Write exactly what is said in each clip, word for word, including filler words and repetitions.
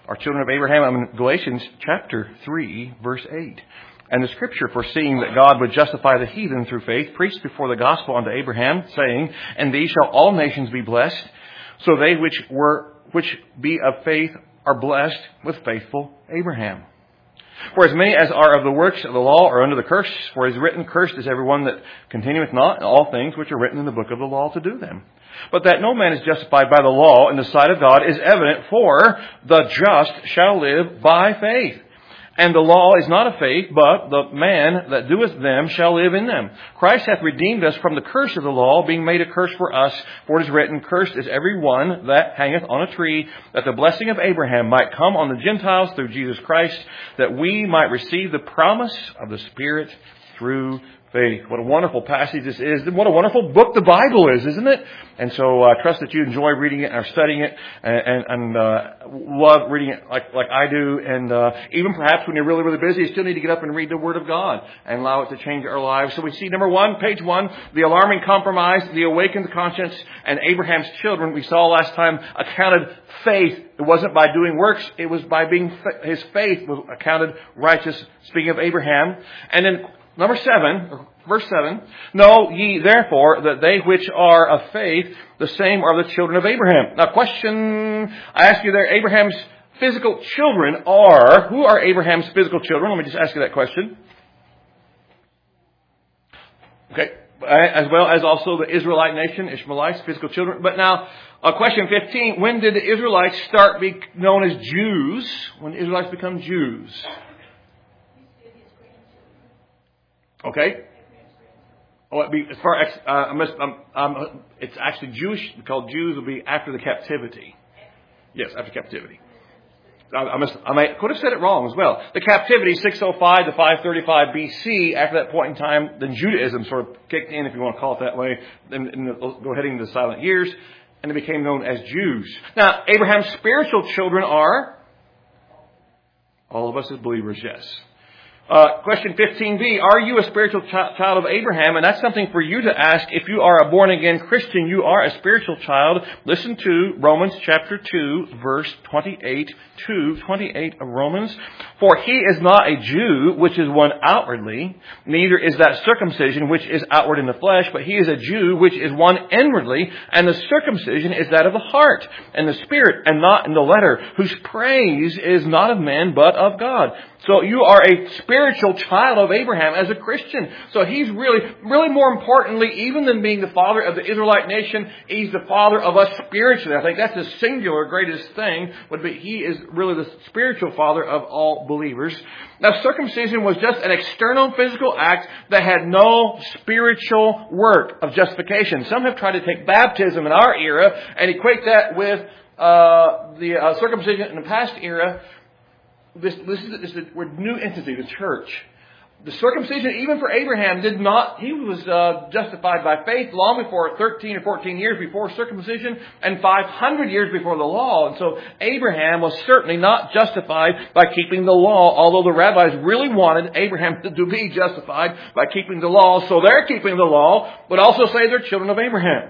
are children of Abraham. I'm in Galatians chapter three, verse eight. And the scripture, foreseeing that God would justify the heathen through faith, preached before the gospel unto Abraham, saying, "And these shall all nations be blessed." So they which were which be of faith are blessed with faithful Abraham. For as many as are of the works of the law are under the curse, for it is written, "Cursed is everyone that continueth not in all things which are written in the book of the law to do them." But that no man is justified by the law in the sight of God is evident, for the just shall live by faith. And the law is not of faith, but the man that doeth them shall live in them. Christ hath redeemed us from the curse of the law, being made a curse for us. For it is written, "Cursed is every one that hangeth on a tree, that the blessing of Abraham might come on the Gentiles through Jesus Christ, that we might receive the promise of the Spirit through faith." What a wonderful passage this is. And what a wonderful book the Bible is, isn't it? And so I uh, trust that you enjoy reading it and are studying it and, and, and uh, love reading it like, like I do. And uh, even perhaps when you're really, really busy, you still need to get up and read the Word of God and allow it to change our lives. So we see, number one, page one, the alarming compromise, the awakened conscience, and Abraham's children. We saw last time accounted faith. It wasn't by doing works. It was by being, his faith was accounted righteous, speaking of Abraham. And then number seven, verse seven, "Know ye therefore that they which are of faith, the same are the children of Abraham." Now question, I ask you there, Abraham's physical children are, who are Abraham's physical children? Let me just ask you that question. Okay, as well as also the Israelite nation, Ishmaelites, physical children. But now, uh, question fifteen, when did the Israelites start being known as Jews? When did Israelites become Jews? Okay. Oh, it'd be as far as uh, I must, um, um, it's actually Jewish. Called Jews will be after the captivity. Yes, after captivity. I, I must. I might could have said it wrong as well. The captivity, six oh five to five thirty-five B C. After that point in time, then Judaism sort of kicked in, if you want to call it that way. Then go heading into the silent years, and they became known as Jews. Now, Abraham's spiritual children are all of us as believers. Yes. Uh, question fifteen B, are you a spiritual ch- child of Abraham? And that's something for you to ask. If you are a born-again Christian, you are a spiritual child. Listen to Romans chapter two, verse twenty-eight to twenty-eight of Romans. "For he is not a Jew, which is one outwardly, neither is that circumcision, which is outward in the flesh, but he is a Jew, which is one inwardly, and the circumcision is that of the heart, and the spirit, and not in the letter, whose praise is not of men, but of God." So you are a spiritual child of Abraham as a Christian. So he's really, really more importantly, even than being the father of the Israelite nation, he's the father of us spiritually. I think that's the singular greatest thing, would be he is really the spiritual father of all believers. Now, circumcision was just an external physical act that had no spiritual work of justification. Some have tried to take baptism in our era and equate that with uh, the uh, circumcision in the past era. This, this is, this is a new entity, the church. The circumcision, even for Abraham, did not, he was uh, justified by faith long before, thirteen or fourteen years before circumcision, and five hundred years before the law. And so Abraham was certainly not justified by keeping the law, although the rabbis really wanted Abraham to, to be justified by keeping the law. So they're keeping the law, but also say they're children of Abraham.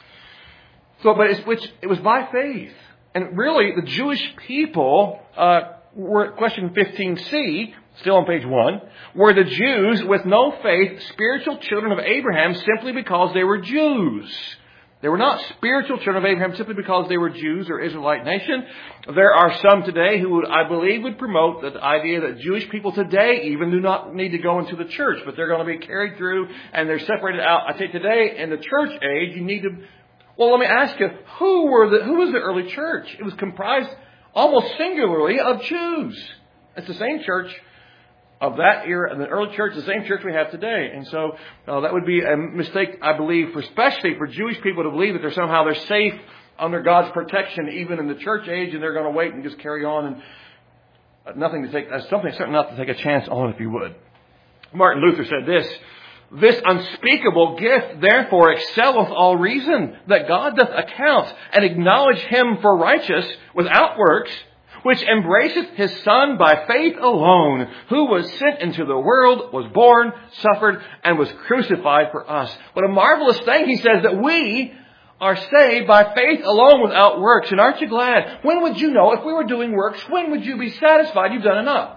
So, but it's, which, it was by faith. And really, the Jewish people, uh, were, question fifteen C, still on page one, were the Jews with no faith spiritual children of Abraham simply because they were Jews? They were not spiritual children of Abraham simply because they were Jews or Israelite nation. There are some today who would, I believe, would promote the idea that Jewish people today even do not need to go into the church, but they're going to be carried through and they're separated out. I think today in the church age, you need to, well, let me ask you, who were the, who was the early church? It was comprised almost singularly of Jews. It's the same church of that era, the early church, the same church we have today. And so uh, that would be a mistake, I believe, for, especially for Jewish people to believe that they're somehow they're safe under God's protection even in the church age, and they're going to wait and just carry on and nothing to take, that's something certainly not to take a chance on, if you would. Martin Luther said this: "This unspeakable gift therefore excelleth all reason, that God doth account and acknowledge him for righteous without works, which embraceth his Son by faith alone, who was sent into the world, was born, suffered, and was crucified for us." What a marvelous thing, he says, that we are saved by faith alone without works. And aren't you glad? When would you know if we were doing works? When would you be satisfied you've done enough?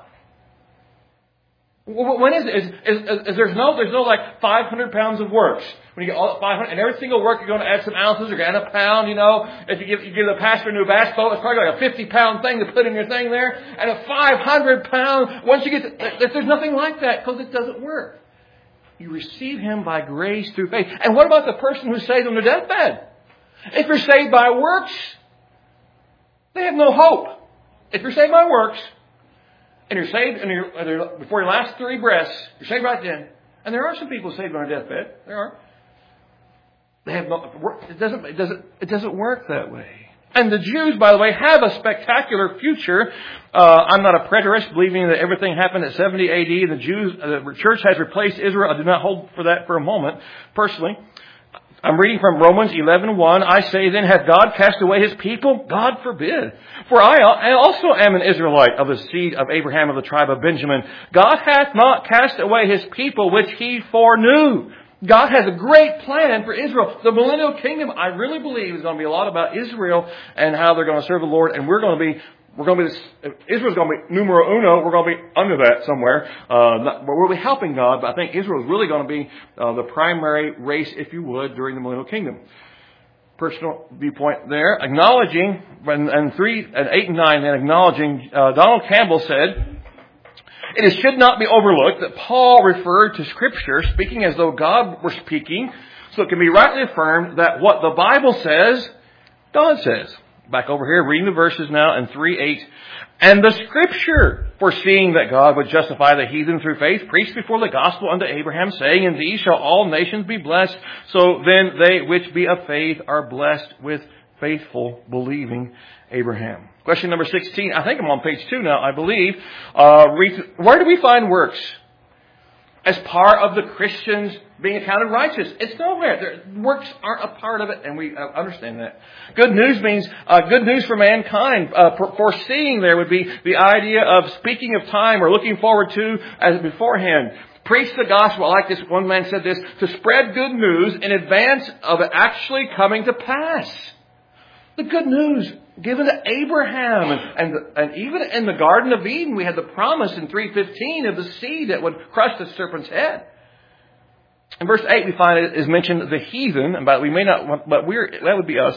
When is it? Is, is, is, is there's no, there's no like five hundred pounds of works. When you get all five hundred, and every single work you're going to add some ounces, you're going to add a pound, you know. If you give, you give the pastor a new bass boat, it's probably like a fifty pound thing to put in your thing there. And a five hundred pound, once you get to, there's nothing like that because it doesn't work. You receive Him by grace through faith. And what about the person who's saved on their deathbed? If you're saved by works, they have no hope. If you're saved by works, and you're saved and you're, before your last three breaths, you're saved right then. And there are some people saved on their deathbed. There are. They have no, it doesn't, it doesn't, it doesn't work that way. And the Jews, by the way, have a spectacular future. Uh, I'm not a preterist, believing that everything happened at seventy A D. The Jews, the church has replaced Israel. I do not hold for that for a moment, personally. I'm reading from Romans eleven one. I say then, hath God cast away His people? God forbid. For I, I also am an Israelite of the seed of Abraham of the tribe of Benjamin. God hath not cast away His people which He foreknew. God has a great plan for Israel. The millennial kingdom, I really believe, is going to be a lot about Israel and how they're going to serve the Lord. And we're going to be, we're going to be, this, Israel's going to be numero uno. We're going to be under that somewhere. Uh, not, we'll be helping God, but I think Israel is really going to be uh, the primary race, if you would, during the millennial kingdom. Personal viewpoint there. Acknowledging, and, and three, and eight and nine, then acknowledging, uh, Donald Campbell said, it should not be overlooked that Paul referred to Scripture, speaking as though God were speaking, so it can be rightly affirmed that what the Bible says, God says. Back over here, reading the verses now in three eight. And the Scripture, foreseeing that God would justify the heathen through faith, preached before the gospel unto Abraham, saying, in thee shall all nations be blessed. So then they which be of faith are blessed with faithful, believing Abraham. Question number sixteen. I think I'm on page two now, I believe. Uh, where do we find works as part of the Christians being accounted righteous? It's nowhere. There, works aren't a part of it, and we uh, understand that. Good news means uh, good news for mankind. Uh, foreseeing there would be the idea of speaking of time or looking forward to as beforehand. Preach the gospel. I like this. One man said this, to spread good news in advance of it actually coming to pass. The good news given to Abraham. And, and, and even in the Garden of Eden, we had the promise in three fifteen of the seed that would crush the serpent's head. In verse eight, we find it is mentioned the heathen, but we may not, but we're, that would be us.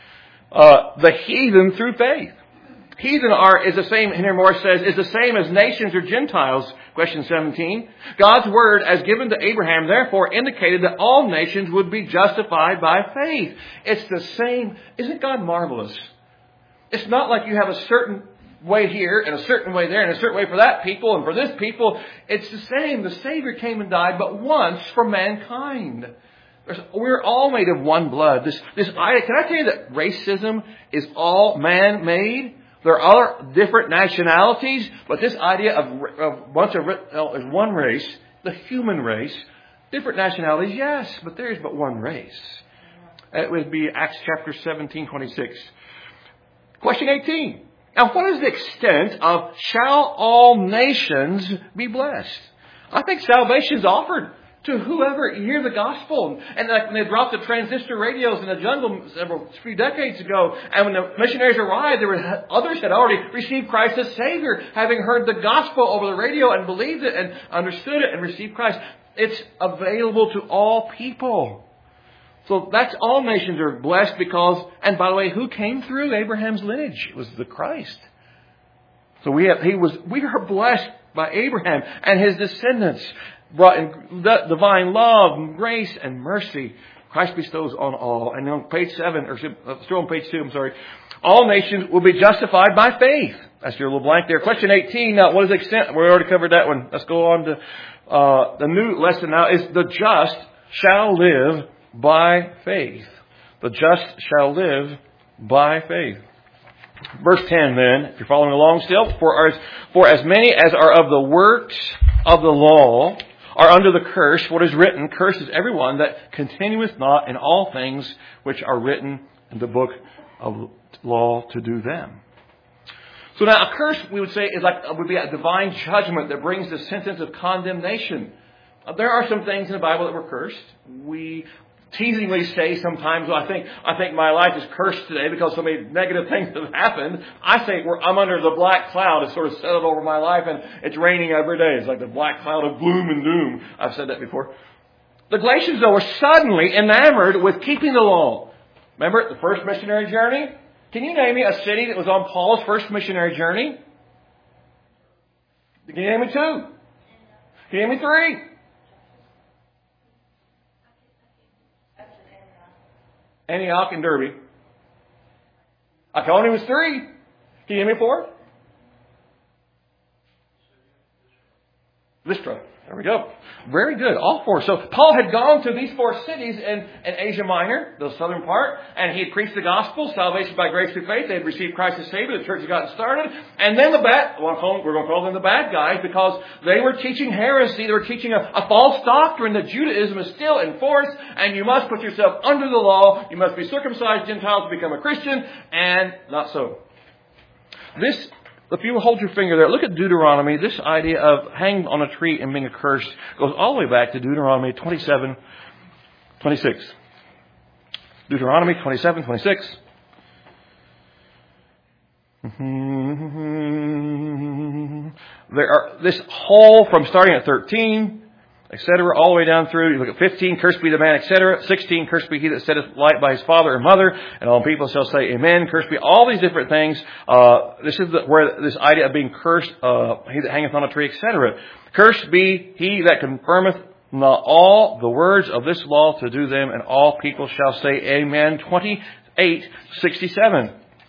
Uh, the heathen through faith. Heathen are, is the same, Henry Morris says, is the same as nations or Gentiles. Question seventeen. God's word, as given to Abraham, therefore indicated that all nations would be justified by faith. It's the same. Isn't God marvelous? It's not like you have a certain way here and a certain way there and a certain way for that people and for this people. It's the same. The Savior came and died but once for mankind. We're all made of one blood. This, this, I, can I tell you that racism is all man-made? There are other different nationalities, but this idea of, of bunch of well, is one race, the human race. Different nationalities, yes, but there is but one race. It would be Acts chapter seventeen, twenty-six. Question eighteen. Now, what is the extent of shall all nations be blessed? I think salvation is offered to whoever hear the gospel. And like when they dropped the transistor radios in the jungle several few decades ago, and when the missionaries arrived, there were others had already received Christ as Savior, having heard the gospel over the radio and believed it and understood it and received Christ. It's available to all people. So that's all nations are blessed because, and by the way, who came through Abraham's lineage? It was the Christ. So we have, he was, we are blessed by Abraham and his descendants, brought in divine love and grace and mercy. Christ bestows on all. And on page seven, or still on page two, I'm sorry. All nations will be justified by faith. That's your little blank there. Question eighteen. Now, what is the extent? We already covered that one. Let's go on to uh, the new lesson now. Is the just shall live by faith. The just shall live by faith. Verse ten then, if you're following along still. For as, for as many as are of the works of the law are under the curse, what is written, cursed is everyone that continueth not in all things which are written in the book of law to do them. So now a curse, we would say, is like would be a divine judgment that brings the sentence of condemnation. There are some things in the Bible that were cursed. We teasingly say sometimes, well, I think I think my life is cursed today because so many negative things have happened. I say we're, I'm under the black cloud. It's sort of settled over my life, and it's raining every day. It's like the black cloud of gloom and doom. I've said that before. The Galatians, though, were suddenly enamored with keeping the law. Remember the first missionary journey? Can you name me a city that was on Paul's first missionary journey? Can you name me two? Can you name me three? Antioch and Derbe. Iconium was three. Can you name me four? Lystra. There we go. Very good. All four. So Paul had gone to these four cities in, in Asia Minor, the southern part, and he had preached the gospel, salvation by grace through faith. They had received Christ as Savior. The church had gotten started. And then the bad, we're going to call them the bad guys because they were teaching heresy. They were teaching a, a false doctrine that Judaism is still in force, and you must put yourself under the law. You must be circumcised Gentiles to become a Christian, and not so. This If you hold your finger there, look at Deuteronomy. This idea of hanging on a tree and being accursed goes all the way back to Deuteronomy twenty-seven, twenty-six. Deuteronomy twenty-seven, twenty-six. There are this whole, from starting at thirteen, et cetera, all the way down through. You look at fifteen, cursed be the man, et cetera. sixteen, cursed be he that setteth light by his father or mother, and all people shall say amen. Cursed be all these different things. Uh, this is the, where this idea of being cursed, uh, he that hangeth on a tree, et cetera. Cursed be he that confirmeth not all the words of this law to do them, and all people shall say amen. twenty-eight, sixty-seven.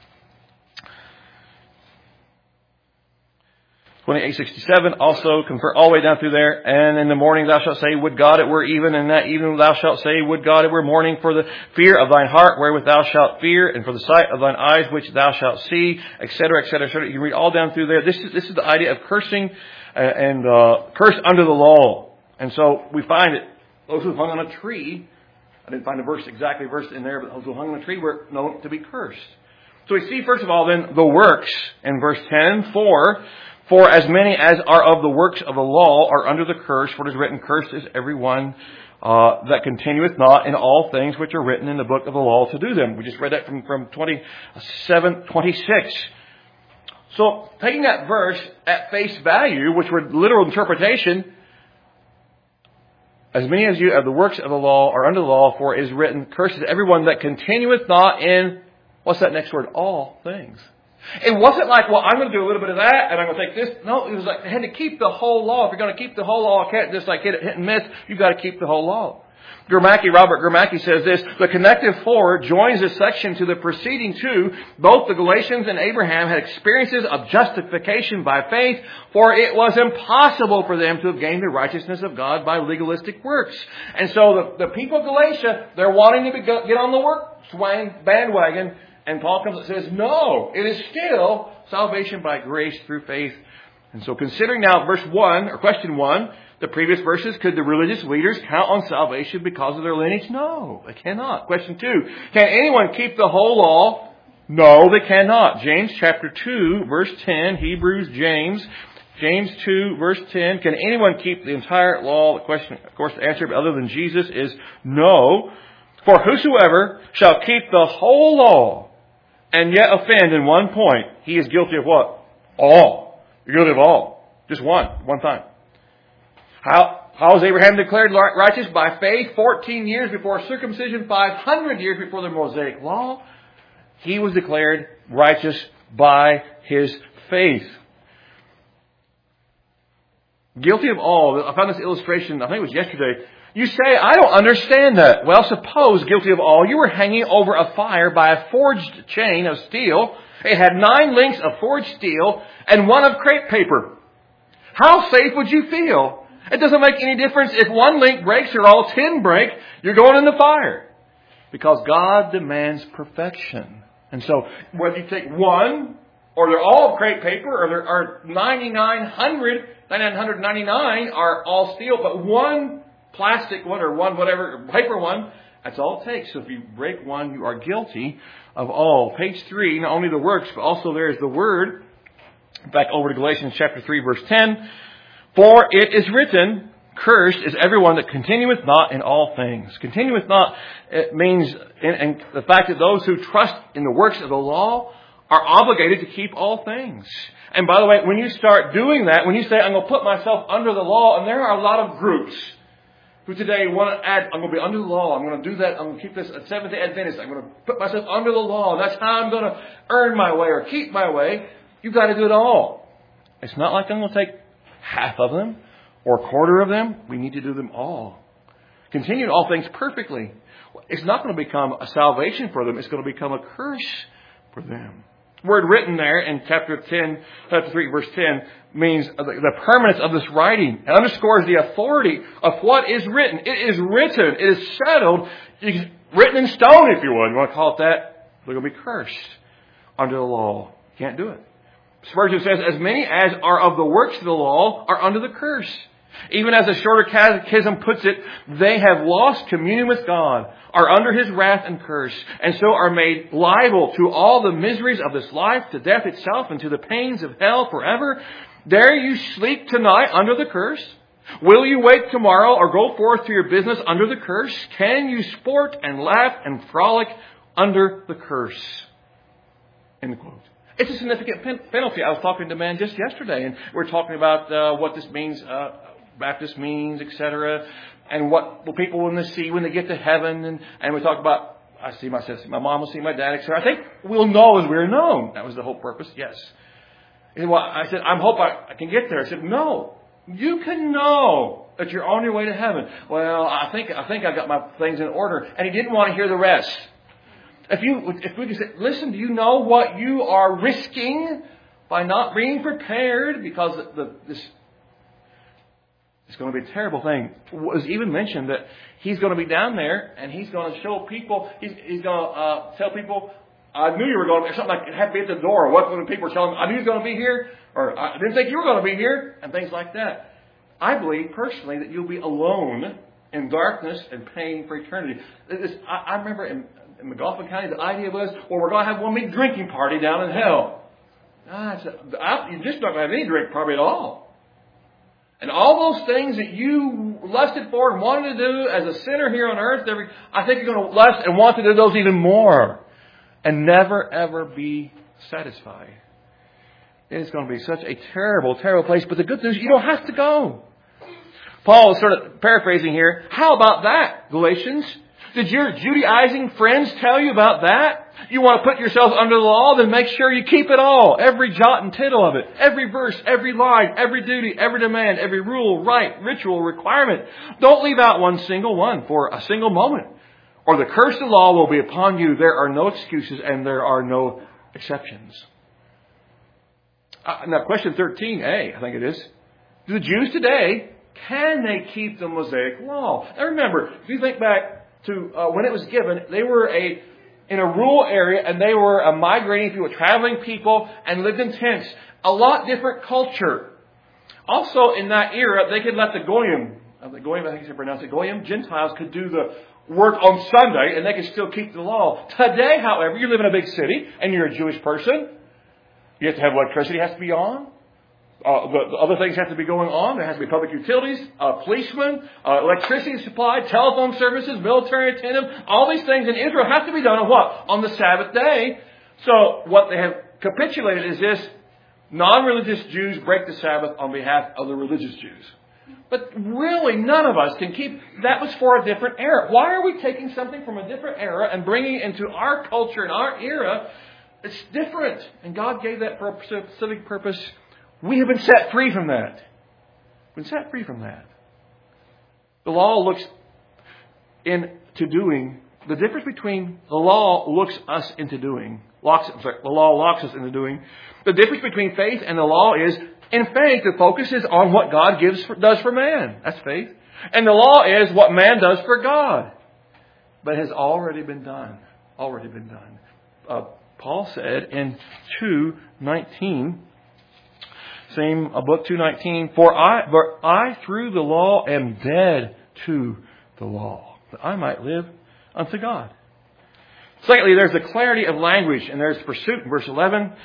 twenty-eight sixty-seven, also confer all the way down through there. And in the morning thou shalt say, would God it were even, and that evening thou shalt say, would God it were morning, for the fear of thine heart wherewith thou shalt fear, and for the sight of thine eyes which thou shalt see, et cetera, et cetera, et cetera. You can read all down through there. This is this is the idea of cursing and uh, cursed under the law. And so we find that those who hung on a tree, I didn't find a verse exactly verse in there, but those who hung on a tree were known to be cursed. So we see first of all then the works in verse ten, for For as many as are of the works of the law are under the curse, for it is written, cursed is every one uh, that continueth not in all things which are written in the book of the law to do them. We just read that from, from twenty-seven, twenty-six. So taking that verse at face value, which were literal interpretation, as many as you of the works of the law are under the law, for it is written, cursed is everyone that continueth not in, what's that next word? All things. It wasn't like, well, I'm going to do a little bit of that, and I'm going to take this. No, it was like they had to keep the whole law. If you're going to keep the whole law, I can't just like hit it, hit and miss. You've got to keep the whole law. Gramacki, Robert Gramacki says this, the connective for joins this section to the preceding two. Both the Galatians and Abraham had experiences of justification by faith, for it was impossible for them to have gained the righteousness of God by legalistic works. And so the, the people of Galatia, they're wanting to be, get on the work swang bandwagon. And Paul comes and says, no, it is still salvation by grace through faith. And so considering now verse one, or question one, the previous verses, could the religious leaders count on salvation because of their lineage? No, they cannot. Question two, can anyone keep the whole law? No, they cannot. James chapter two, verse ten, Hebrews, James, James two, verse ten, can anyone keep the entire law? The question, of course, the answer other than Jesus is no. For whosoever shall keep the whole law and yet offend in one point, he is guilty of what? All. You're guilty of all. Just one. One time. How, how was Abraham declared righteous? By faith, fourteen years before circumcision, five hundred years before the Mosaic law. He was declared righteous by his faith. Guilty of all. I found this illustration, I think it was yesterday. You say, I don't understand that. Well, suppose, guilty of all, you were hanging over a fire by a forged chain of steel. It had nine links of forged steel and one of crepe paper. How safe would you feel? It doesn't make any difference if one link breaks or all ten break. You're going in the fire. Because God demands perfection. And so, whether you take one, or they're all crepe paper, or there are ninety-nine hundred, ninety-nine ninety-nine are all steel, but one plastic one or one whatever, paper one, that's all it takes. So if you break one, you are guilty of all. Page three, not only the works, but also there is the word. Back over to Galatians chapter three, verse ten. For it is written, Cursed is everyone that continueth not in all things. Continueth not, it means, and, and the fact that those who trust in the works of the law are obligated to keep all things. And by the way, when you start doing that, when you say, I'm going to put myself under the law, and there are a lot of groups who today want to add, I'm going to be under the law, I'm going to do that, I'm going to keep this a Seventh-day Adventist, I'm going to put myself under the law, and that's how I'm going to earn my way or keep my way. You've got to do it all. It's not like I'm going to take half of them or a quarter of them. We need to do them all. Continue all things perfectly. It's not going to become a salvation for them. It's going to become a curse for them. The word written there in chapter ten, chapter three, verse ten means the permanence of this writing. It underscores the authority of what is written. It is written. It is settled. It's written in stone, if you would. You want to call it that? They're going to be cursed under the law. Can't do it. Spurgeon says, as many as are of the works of the law are under the curse. Even as the Shorter Catechism puts it, they have lost communion with God, are under His wrath and curse, and so are made liable to all the miseries of this life, to death itself, and to the pains of hell forever. Dare you sleep tonight under the curse? Will you wake tomorrow or go forth to your business under the curse? Can you sport and laugh and frolic under the curse? End quote. It's a significant pen- penalty. I was talking to a man just yesterday, and we we're talking about uh, what this means, uh, Baptist means, et cetera, and what will people when they see when they get to heaven, and, and we talk about, I see my sister, my mom will see my dad, et cetera. I think we'll know as we're known. That was the whole purpose. Yes. He said, well, I said, I hope I, I can get there. I said, no, you can know that you're on your way to heaven. Well, I think I think I got my things in order, and he didn't want to hear the rest. If you, if we could say, listen, do you know what you are risking by not being prepared? Because the, this is going to be a terrible thing. It was even mentioned that he's going to be down there and he's going to show people, he's, he's going to uh, tell people, I knew you were going to be, something like it had to be at the door. What when people were telling him, I knew you were going to be here, or I didn't think you were going to be here, and things like that. I believe personally that you'll be alone in darkness and pain for eternity. This, I, I remember in In McGoffin County, the idea was, well, we're going to have one big drinking party down in hell. Ah, I, you're just not going to have any drink probably at all. And all those things that you lusted for and wanted to do as a sinner here on earth, every, I think you're going to lust and want to do those even more. And never, ever be satisfied. It's going to be such a terrible, terrible place. But the good news, you don't have to go. Paul is sort of paraphrasing here. How about that, Galatians? Did your Judaizing friends tell you about that? You want to put yourself under the law? Then make sure you keep it all. Every jot and tittle of it. Every verse, every line, every duty, every demand, every rule, right, ritual, requirement. Don't leave out one single one for a single moment, or the curse of the law will be upon you. There are no excuses and there are no exceptions. Uh, now, question thirteen A, I think it is. Do the Jews today, can they keep the Mosaic law? Now remember, if you think back to uh, when it was given, they were a in a rural area, and they were a migrating people, traveling people, and lived in tents. A lot different culture. Also, in that era, they could let the goyim, uh, the goyim, I think you pronounce it, goyim, Gentiles could do the work on Sunday, and they could still keep the law. Today, however, you live in a big city, and you're a Jewish person. You have to have electricity has to be on. Uh, the, the other things have to be going on. There has to be public utilities, uh, policemen, uh, electricity supply, telephone services, military attendant. All these things in Israel have to be done on what? On the Sabbath day. So what they have capitulated is this: non-religious Jews break the Sabbath on behalf of the religious Jews. But really, none of us can keep... That was for a different era. Why are we taking something from a different era and bringing it into our culture and our era? It's different. And God gave that for a specific purpose. We have been set free from that. Been set free from that. The law looks into doing. The difference between the law looks us into doing. Locks, I'm sorry, the law locks us into doing. The difference between faith and the law is, in faith, the focus is on what God gives for, does for man. That's faith. And the law is what man does for God. But has already been done. Already been done. Uh, Paul said in two nineteen. Same uh, book two nineteen. For I, for I through the law am dead to the law, that I might live unto God. Secondly, there's the clarity of language, and there's pursuit in verse eleven.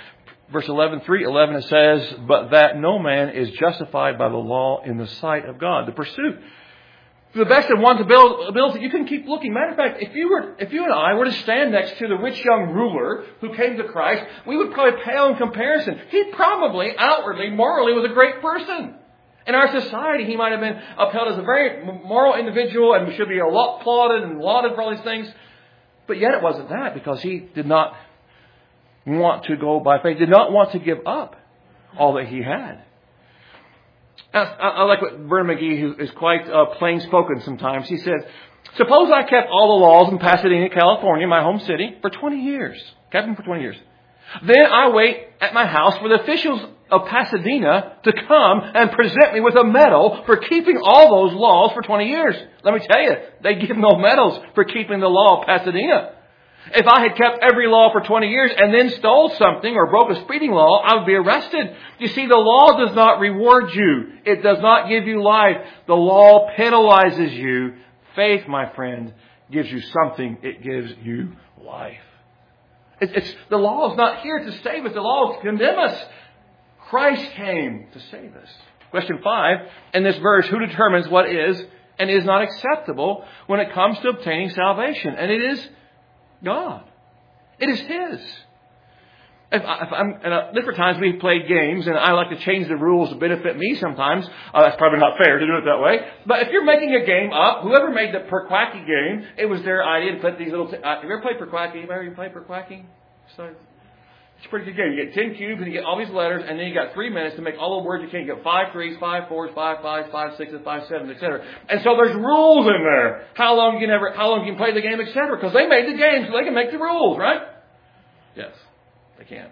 verse eleven, three eleven, it says, but that no man is justified by the law in the sight of God. The pursuit, to the best of one's ability, you can keep looking. Matter of fact, if you were, if you and I were to stand next to the rich young ruler who came to Christ, we would probably pale in comparison. He probably, outwardly, morally, was a great person. In our society, he might have been upheld as a very moral individual and should be a lot applauded and lauded for all these things. But yet it wasn't that, because he did not want to go by faith, did not want to give up all that he had. I, I like what Vernon McGee, who is quite uh, plain-spoken sometimes, he says, suppose I kept all the laws in Pasadena, California, my home city, for twenty years. Kept them for twenty years. Then I wait at my house for the officials of Pasadena to come and present me with a medal for keeping all those laws for twenty years. Let me tell you, they give no medals for keeping the law of Pasadena. If I had kept every law for twenty years and then stole something or broke a speeding law, I would be arrested. You see, the law does not reward you. It does not give you life. The law penalizes you. Faith, my friend, gives you something. It gives you life. It's, it's, the law is not here to save us. The law is to condemn us. Christ came to save us. Question five, in this verse, who determines what is and is not acceptable when it comes to obtaining salvation? And it is God. It is His. If, I, if I'm, and uh, different times we've played games, and I like to change the rules to benefit me sometimes. Uh, that's probably not fair to do it that way. But if you're making a game up, whoever made the Perquacky game, it was their idea to put these little... T- uh, have you ever played Perquacky? Anybody ever played Perquacky? So, it's a pretty good game. You get ten cubes, and you get all these letters, and then you got three minutes to make all the words you can. You get five threes, five fours, five fives, five sixes, five sevens, et cetera. And so there's rules in there. How long you can ever, how long you can play the game, et cetera. Because they made the game, so they can make the rules, right? Yes, they can.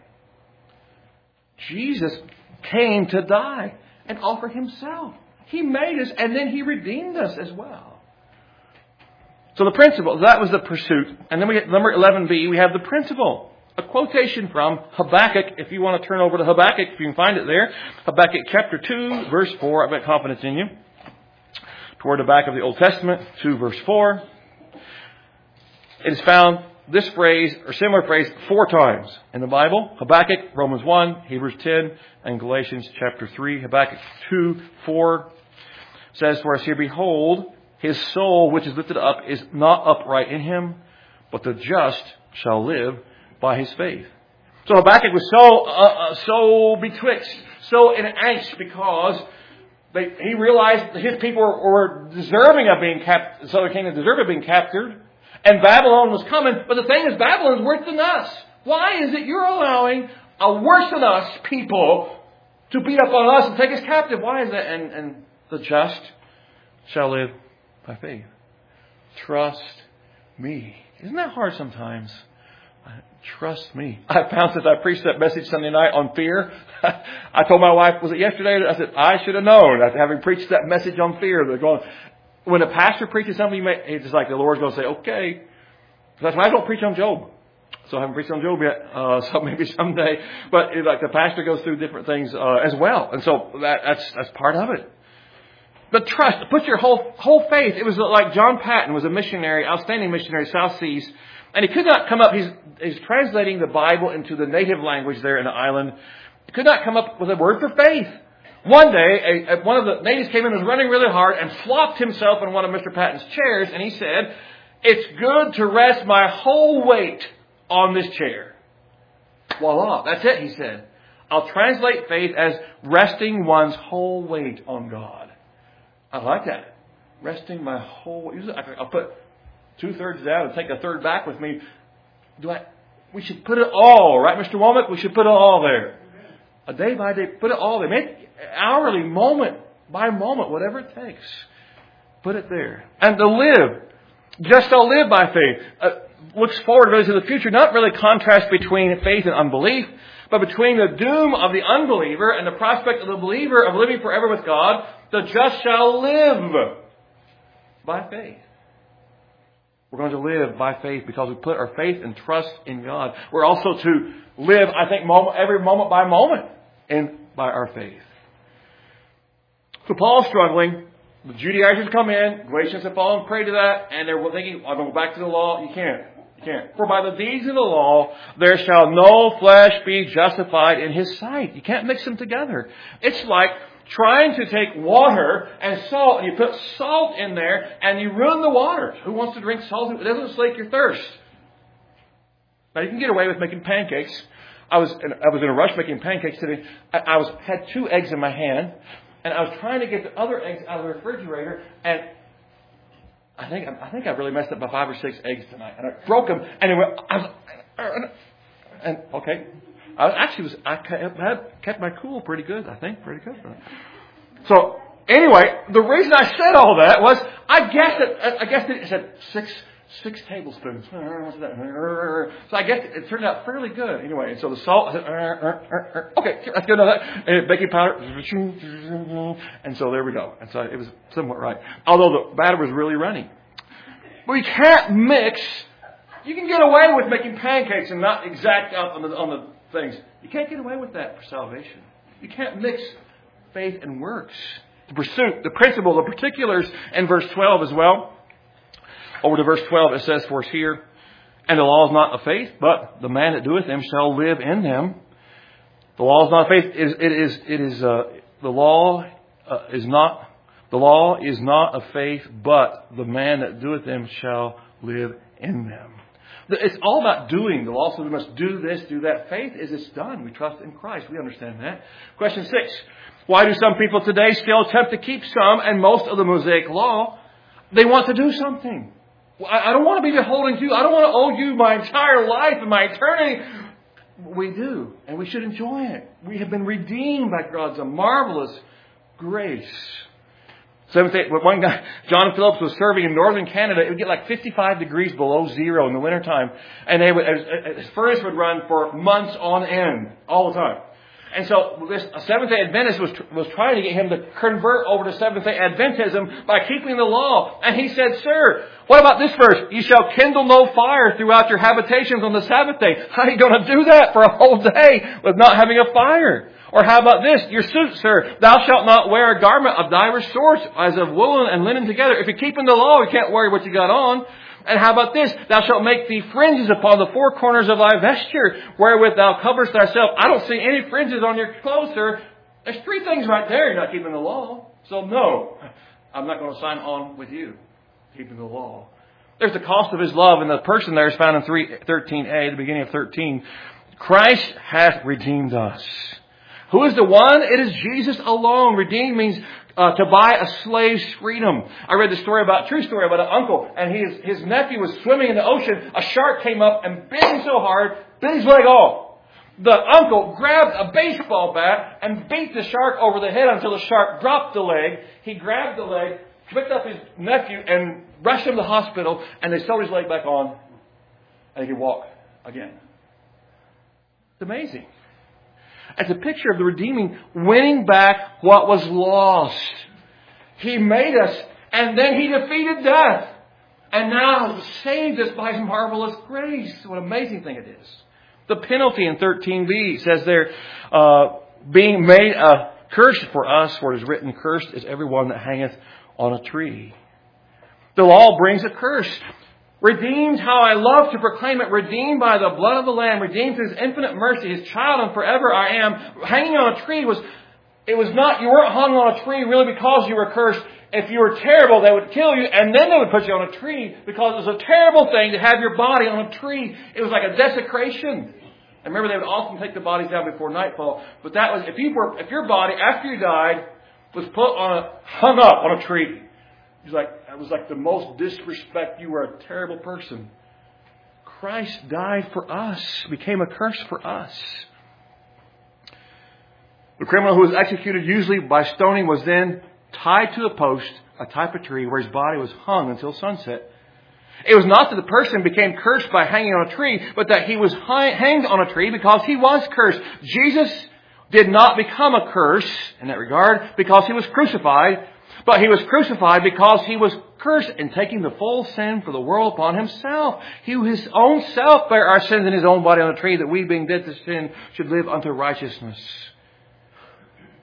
Jesus came to die and offer Himself. He made us, and then He redeemed us as well. So the principle, that was the pursuit. And then we get number eleven B, we have the principle. A quotation from Habakkuk, if you want to turn over to Habakkuk, if you can find it there. Habakkuk chapter two, verse four. I've got confidence in you. Toward the back of the Old Testament, two, verse four. It is found, this phrase, or similar phrase, four times in the Bible. Habakkuk, Romans one, Hebrews ten, and Galatians chapter three. Habakkuk two, four says for us here, behold, his soul which is lifted up is not upright in him, but the just shall live by his faith. So Habakkuk was so uh, uh, so betwixt, so in angst, because they, he realized that his people were, were deserving of being captured, the southern kingdom deserved of being captured, and Babylon was coming. But the thing is, Babylon's worse than us. Why is it you're allowing a worse than us people to beat up on us and take us captive? Why is that? And, and the just shall live by faith. Trust me. Isn't that hard sometimes? Trust me. I found since I preached that message Sunday night on fear, I told my wife, was it yesterday? I said, I should have known after having preached that message on fear. They're going, when a pastor preaches something, you may, it's just like the Lord's going to say, okay. That's why I don't preach on Job. So I haven't preached on Job yet, uh, so maybe someday. But it, like the pastor goes through different things uh, as well. And so that, that's that's part of it. But trust, put your whole whole faith. It was like John Patton was a missionary, outstanding missionary, South Seas. And he could not come up, he's, he's translating the Bible into the native language there in the island. He could not come up with a word for faith. One day, a, a, one of the natives came in and was running really hard and flopped himself in one of Mister Patton's chairs. And he said, it's good to rest my whole weight on this chair. Voila, that's it, he said. I'll translate faith as resting one's whole weight on God. I like that. Resting my whole weight. I'll put two-thirds down and take a third back with me. Do I? We should put it all, right, Mister Womack? We should put it all there. A day by day, put it all there. Make hourly, moment by moment, whatever it takes. Put it there. And to live. Just to live by faith. Uh, looks forward really to the future. Not really contrast between faith and unbelief, but between the doom of the unbeliever and the prospect of the believer of living forever with God. The just shall live by faith. We're going to live by faith because we put our faith and trust in God. We're also to live, I think, moment, every moment by moment and by our faith. So Paul's struggling. The Judaizers come in. Galatians have fallen prey to that. And they're thinking, I'm going to go back to the law. You can't. You can't. For by the deeds of the law, there shall no flesh be justified in His sight. You can't mix them together. It's like trying to take water and salt, and you put salt in there, and you ruin the water. Who wants to drink salt? It doesn't slake your thirst. Now, you can get away with making pancakes. I was in, I was in a rush making pancakes today. I, I was had two eggs in my hand, and I was trying to get the other eggs out of the refrigerator, and I think I think I really messed up by five or six eggs tonight, and I broke them. And it went, I was, and okay, I actually was I kept, kept my cool pretty good. I think pretty good. So anyway, the reason I said all that was I guessed it. I guessed it. It said six. Six tablespoons. So I guess it turned out fairly good. Anyway, so the salt. Okay, let's go to that. And baking powder. And so there we go. And so it was somewhat right. Although the batter was really runny. But you can't mix. You can get away with making pancakes and not exact out on the, on the things. You can't get away with that for salvation. You can't mix faith and works. The pursuit, the principle, the particulars in verse twelve as well. Over to verse twelve, it says for us here, and the law is not of faith, but the man that doeth them shall live in them. The law is not of faith. It is, it is, it is uh, the law uh, is not, the law is not of faith, but the man that doeth them shall live in them. It's all about doing. The law says we must do this, do that. Faith is it's done. We trust in Christ. We understand that. Question six. Why do some people today still attempt to keep some and most of the Mosaic law? They want to do something. I don't want to be beholden to you. I don't want to owe you my entire life and my eternity. We do. And we should enjoy it. We have been redeemed by God's marvelous grace. Seventh day, one guy, John Phillips, was serving in northern Canada. It would get like fifty-five degrees below zero in the wintertime. And they would, his furnace would run for months on end, all the time. And so this Seventh-day Adventist was was trying to get him to convert over to Seventh-day Adventism by keeping the law. And he said, sir, what about this verse? You shall kindle no fire throughout your habitations on the Sabbath day. How are you going to do that for a whole day with not having a fire? Or how about this? Your suit, sir, thou shalt not wear a garment of divers sorts, as of woolen and linen together. If you're keeping the law, you can't worry what you got on. And how about this? Thou shalt make thee fringes upon the four corners of thy vesture, wherewith thou coverest thyself. I don't see any fringes on your clothes, sir. There's three things right there. You're not keeping the law. So no, I'm not going to sign on with you keeping the law. There's the cost of His love, and the person there is found in thirteen a, the beginning of thirteen. Christ hath redeemed us. Who is the one? It is Jesus alone. Redeemed means Uh, to buy a slave's freedom. I read the story about, true story about an uncle, and his, his nephew was swimming in the ocean. A shark came up and bit him so hard, bit his leg off. The uncle grabbed a baseball bat and beat the shark over the head until the shark dropped the leg. He grabbed the leg, picked up his nephew, and rushed him to the hospital, and they sewed his leg back on, and he could walk again. It's amazing. It's a picture of the redeeming, winning back what was lost. He made us, and then He defeated death. And now saved us by His marvelous grace. What an amazing thing it is. The penalty in thirteen b says there, uh, being made a curse for us, for it is written, cursed is everyone that hangeth on a tree. The law brings a curse. Redeemed, how I love to proclaim it. Redeemed by the blood of the Lamb. Redeemed through His infinite mercy. His child and forever I am. Hanging on a tree was, it was not, you weren't hung on a tree really because you were cursed. If you were terrible, they would kill you and then they would put you on a tree because it was a terrible thing to have your body on a tree. It was like a desecration. And remember, they would often take the bodies down before nightfall. But that was, if you were, if your body, after you died, was put on a, hung up on a tree. He's like, it was like the most disrespect. You were a terrible person. Christ died for us, became a curse for us. The criminal who was executed usually by stoning was then tied to a post, a type of tree, where his body was hung until sunset. It was not that the person became cursed by hanging on a tree, but that he was hanged on a tree because he was cursed. Jesus did not become a curse in that regard because He was crucified. But He was crucified because He was cursed in taking the full sin for the world upon Himself. He His own self bare our sins in His own body on a tree, that we being dead to sin should live unto righteousness.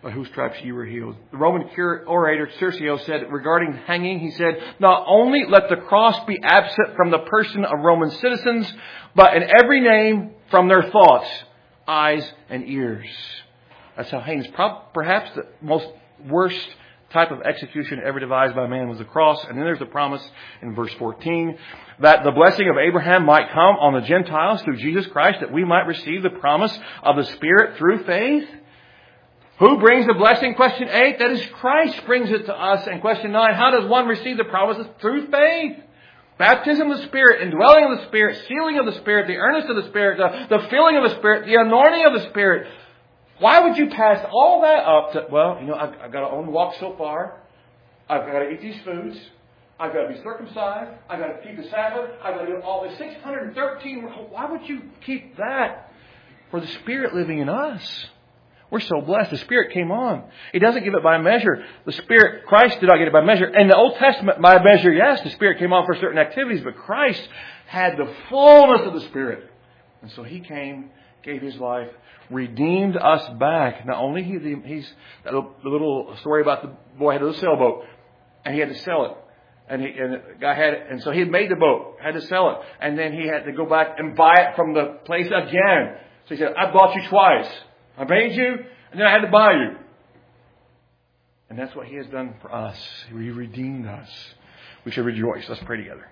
by whose stripes you were healed. The Roman orator Cicero said regarding hanging, he said, not only let the cross be absent from the person of Roman citizens, but in every name from their thoughts, eyes, and ears. That's how hanging is. Perhaps the most worst type of execution ever devised by man was the cross. And then there's the promise in verse fourteen that the blessing of Abraham might come on the Gentiles through Jesus Christ, that we might receive the promise of the Spirit through faith. Who brings the blessing? Question eight. That is Christ brings it to us. And question nine. How does one receive the promises? Through faith. Baptism of the Spirit, indwelling of the Spirit, sealing of the Spirit, the earnest of the Spirit, the, the filling of the Spirit, the anointing of the Spirit. Why would you pass all that up to, well, you know, I've, I've got to only walk so far. I've got to eat these foods. I've got to be circumcised. I've got to keep the Sabbath. I've got to do all this six hundred thirteen. Why would you keep that for the Spirit living in us? We're so blessed. The Spirit came on. He doesn't give it by measure. The Spirit, Christ did not get it by measure. In the Old Testament, by measure, yes, the Spirit came on for certain activities, but Christ had the fullness of the Spirit. And so He came, gave His life, redeemed us back. Not only he, he's that little, the little story about the boy had a little sailboat, and he had to sell it, and he and the guy had it, and so he had made the boat, had to sell it, and then he had to go back and buy it from the place again. So he said, "I bought you twice. I made you, and then I had to buy you." And that's what He has done for us. He redeemed us. We should rejoice. Let's pray together.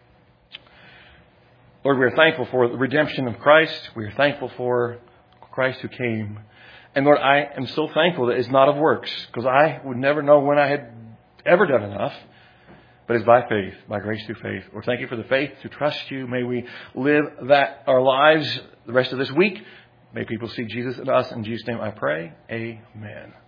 Lord, we are thankful for the redemption of Christ. We are thankful for Christ who came. And Lord, I am so thankful that it's not of works, because I would never know when I had ever done enough. But it's by faith, by grace through faith. Lord, thank You for the faith to trust You. May we live that our lives the rest of this week. May people see Jesus in us. In Jesus' name I pray. Amen.